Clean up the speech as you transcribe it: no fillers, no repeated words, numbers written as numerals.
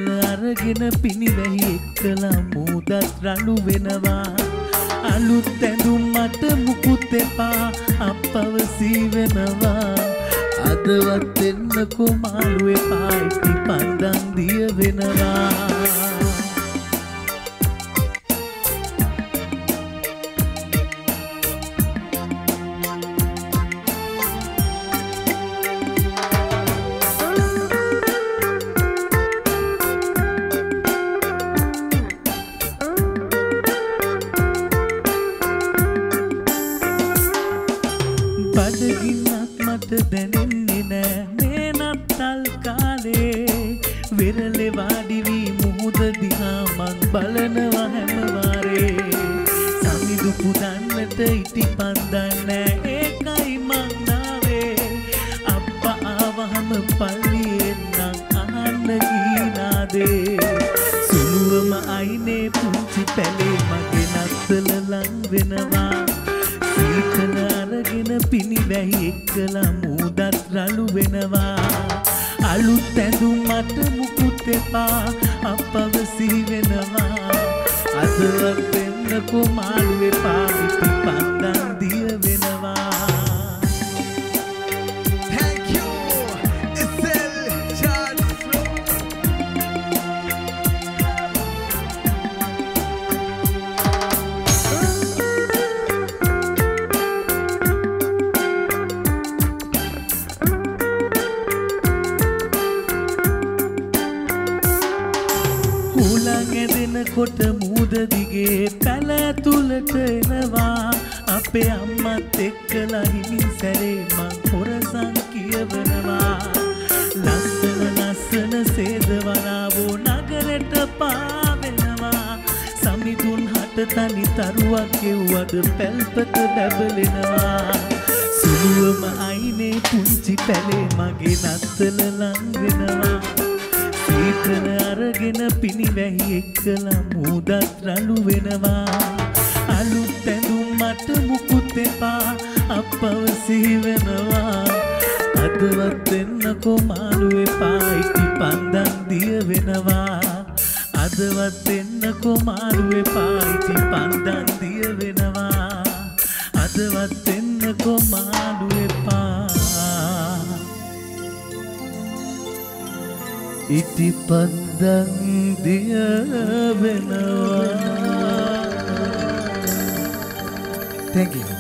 සීතල අරගෙන පිනිවැහි එක්කලා මූදත් රළු වෙනවා අලුත් ඇඳුම් මට මුකුත් එපා අපවසී වෙනවා අදවත් එන්නකෝ මාළු එපා ඉටි පන්දන් දිය වෙනවා බඩගින්නක් මට දැනෙන්නේ නෑ මේ නත්තල් කාලේ විරලේ වාඩි වී මුහුද දිහා මං බලනවා හැම වාරේ සමිඳු පුදන්නට ඉටි පන්දන් නෑ ඒකයි මං නාවේ අප්පා ආවහම පල්ලියෙන් නම් අහන්න ගීනාදේ සුළුවම අයිනේ පුංචි පැලේ මගේ නත්තල ලං වෙනවා සීතල අරගෙන පිනිවැහි එක්කලා මූදත් රළු වෙනවා අලුත් ඇඳුම් මට මුකුත් එපා අපවසී වෙනවා අදවත් එන්නකෝ මාළු එපා ඉටි පන්දන් දිය වෙනවා හුලං ඇදෙනකොට මූද දිගේ පැල ඇතුළට එනවා අපේ අම්මත් එක්කලා හිමින් සැරේ මං හොරසන් කියවනවා ලස්සන ලස්සන සේදවලාවෝ නගරෙට පාවෙනවා සමිඳුන් හට තනි තරුවක් ගෙව්වද පැල්පත බැබලෙනවා සුළුවම අයිනේ පුංචි පැලේ මගේ නත්තල ලං වෙනවා සීතල අරගෙන පිනිවැහි එක්කලා මූදත් රළු වෙනවා අලුත් ඇඳුම් මට මුකුත් එපා අපවසී වෙනවා අදවත් එන්නකෝ මාළු එපා ඉටි පන්දන් දිය වෙනවා අදවත් එන්නකෝ මාළු එපා ඉටි පන්දන් දිය වෙනවා අදවත් එන්නකෝ මාළු එපා ඉටි පන්දන් දිය වෙනවා. Thank you.